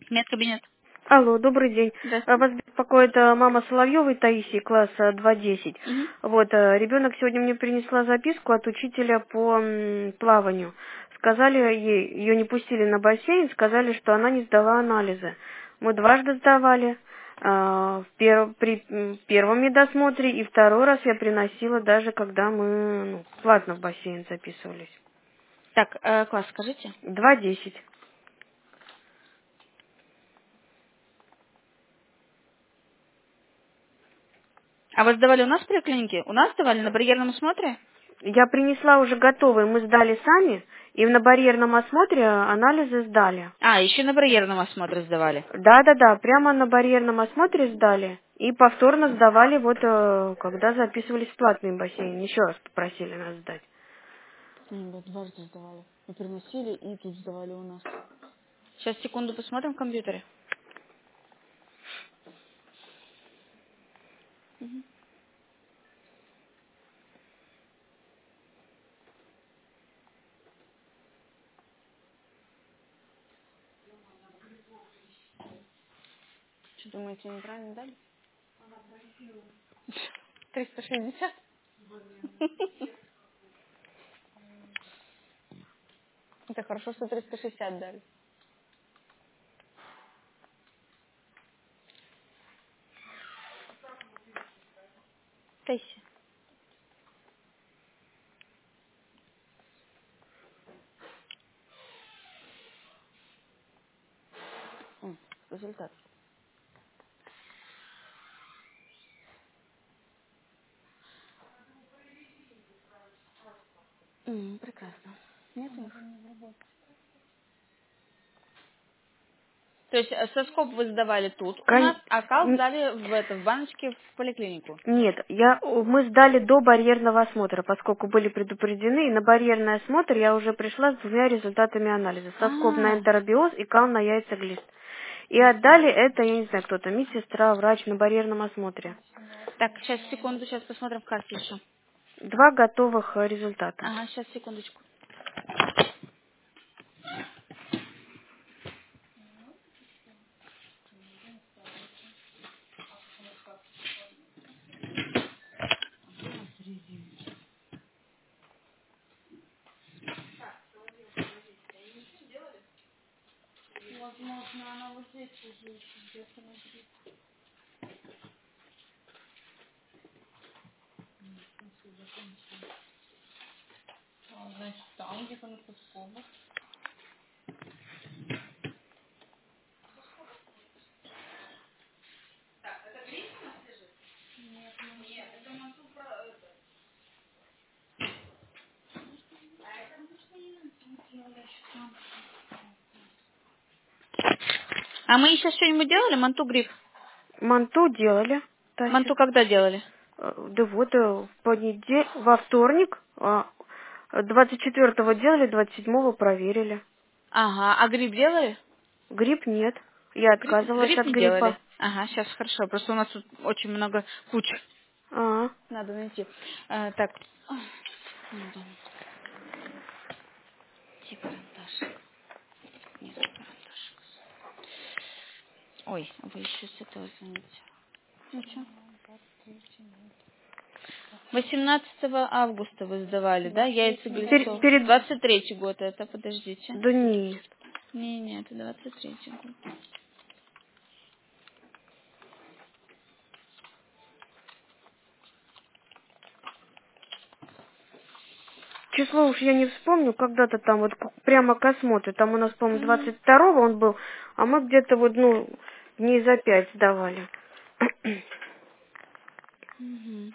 Медкабинет. Алло, добрый день. Здравствуйте. Вас беспокоит мама Соловьевой Таисии, класса 2.10. Мгм. Вот, ребенок сегодня мне принесла записку от учителя по плаванию. Сказали ей, ее не пустили на бассейн, сказали, что она не сдала анализы. Мы дважды сдавали, при первом медосмотре, и второй раз я приносила даже, когда мы платно в бассейн записывались. Так, класс скажите. 2.10. А вы сдавали у нас в поликлинике? У нас сдавали на барьерном осмотре? Я принесла уже готовые, мы сдали сами, и на барьерном осмотре анализы сдали. А, еще на барьерном осмотре сдавали. Да, прямо на барьерном осмотре сдали, и повторно сдавали, вот когда записывались в платный бассейн, еще раз попросили нас сдать. Да, дважды сдавали. Мы приносили и тут сдавали у нас. Сейчас, секунду, посмотрим в компьютере. Что думаете, неправильно дали? 360? Это хорошо, что 360 дали. Тейси. Результат. Прекрасно. Нет у них? То есть соскоб вы сдавали тут у нас, а кал сдали в баночке в поликлинику. Нет, мы сдали до барьерного осмотра, поскольку были предупреждены, и на барьерный осмотр я уже пришла с двумя результатами анализа. Соскоб на А, энтеробиоз и кал на яйцеглист. И отдали это, я не знаю, кто-то, медсестра, врач на барьерном осмотре. так, сейчас, секунду, сейчас посмотрим в картриджи. Два готовых результата. Ага, сейчас, секундочку. А мы сейчас что-нибудь делали? Манту грипп? Манту делали, Тася. Манту когда делали? Да вот, во вторник, 24-го делали, 27-го проверили. Ага, а грипп делали? Грипп нет. Я отказывалась Грипп от не гриппа. делали. Ага, сейчас хорошо. Просто у нас тут очень много куч. А, Надо найти. Так. Секунду. Где карандашик? Нет, карандашик. Ой, вы еще с этого звоните. Ну что? 18 августа вы сдавали, да? Яйцеглицол. перед... 23-й год это, подождите. Да нет. Не, это 23-й год. Число уж я не вспомню, когда-то там вот прямо к осмотру. Там у нас, по-моему, Мгм. 22-го он был, а мы где-то вот, дней за 5 сдавали. Мгм.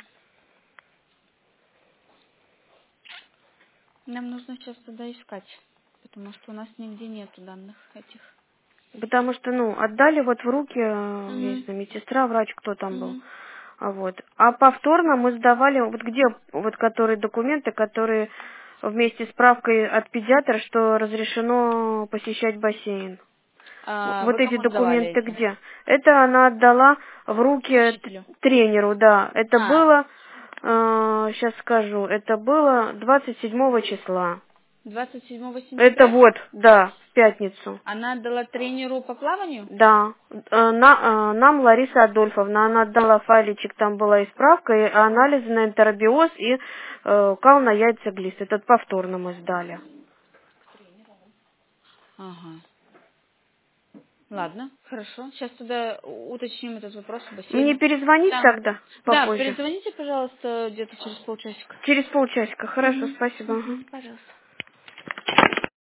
Нам нужно сейчас туда искать, потому что у нас нигде нету данных этих. Потому что, отдали вот в руки, я не Мгм. знаю, медсестра, врач, кто там был. Мгм. Вот. А повторно мы сдавали, вот где, вот которые документы, которые вместе с справкой от педиатра, что разрешено посещать бассейн. Вы Вот эти кому сдавали документы эти? где? Это она отдала в руки Учителю. тренеру, да. Это А, было, сейчас скажу, это было 27 числа. 27 Это сентября? вот, да. пятницу. Она отдала тренеру по плаванию? Да. Нам Лариса Адольфовна, она отдала файличек, там была и справка, и анализы на энтеробиоз, и кал на яйцеглист. Этот повторно мы сдали. Ага. Ладно, хорошо. Сейчас тогда уточним этот вопрос в бассейне. Мне перезвонить Да. тогда Да, попозже? перезвоните, пожалуйста, где-то через полчасика. Через полчасика. Хорошо, спасибо. Пожалуйста.